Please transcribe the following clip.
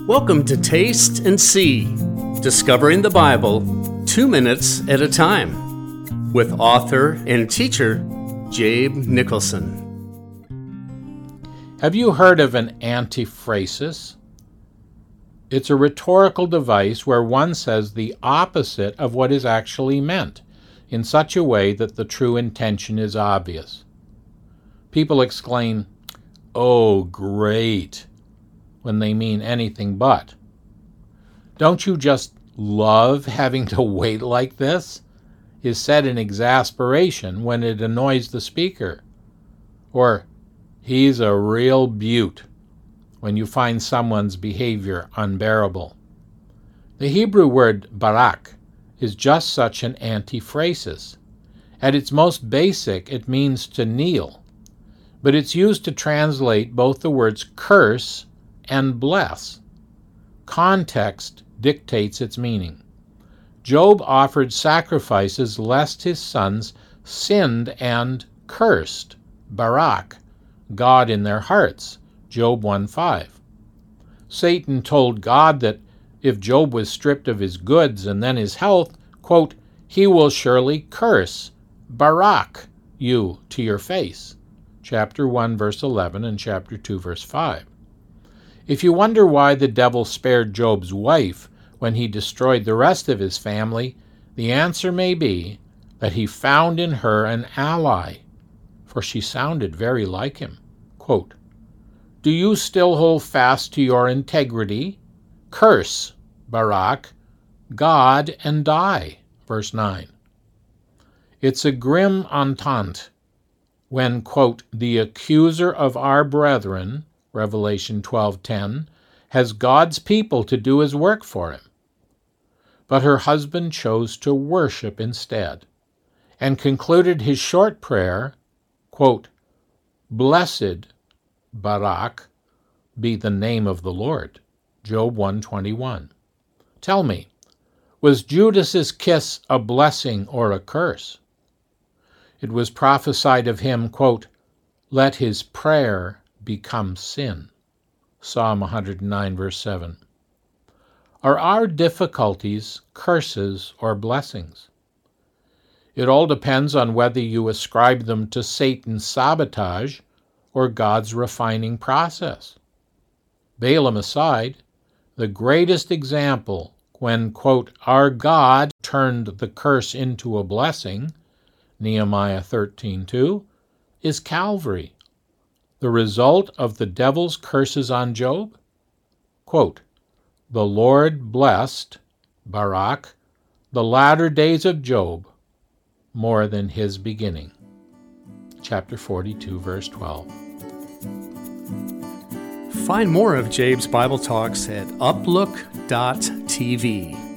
Welcome to Taste and See, Discovering the Bible 2 minutes at a time, with author and teacher Jabe Nicholson. Have you heard of an antiphrasis? It's a rhetorical device where one says the opposite of what is actually meant, in such a way that the true intention is obvious. People exclaim, "Oh, great," when they mean anything but. "Don't you just love having to wait like this?" is said in exasperation when it annoys the speaker. Or, "He's a real beaut," when you find someone's behavior unbearable. The Hebrew word barak is just such an antiphrasis. At its most basic, it means to kneel, but it's used to translate both the words curse and bless. Context dictates its meaning. Job offered sacrifices lest his sons sinned and cursed, barak, God in their hearts, Job 1:5. Satan told God that if Job was stripped of his goods and then his health, quote, "he will surely curse, barak, you to your face," chapter 1, verse 11 and chapter 2, verse 5. If you wonder why the devil spared Job's wife when he destroyed the rest of his family, the answer may be that he found in her an ally, for she sounded very like him. Quote, "Do you still hold fast to your integrity? Curse, barak, God and die," verse 9. It's a grim entente when, quote, "the accuser of our brethren," Revelation 12:10, "has God's people to do his work for him." But her husband chose to worship instead, and concluded his short prayer, quote, "Blessed, barak, be the name of the Lord," Job 1:21. Tell me, was Judas's kiss a blessing or a curse? It was prophesied of him, quote, "Let his prayer become sin," Psalm 109, verse 7. Are our difficulties curses or blessings? It all depends on whether you ascribe them to Satan's sabotage or God's refining process. Balaam aside, the greatest example when, quote, "our God turned the curse into a blessing," Nehemiah 13:2, is Calvary. The result of the devil's curses on Job? Quote, "The Lord blessed," barak, "the latter days of Job more than his beginning." Chapter 42, verse 12. Find more of Jabe's Bible Talks at uplook.tv.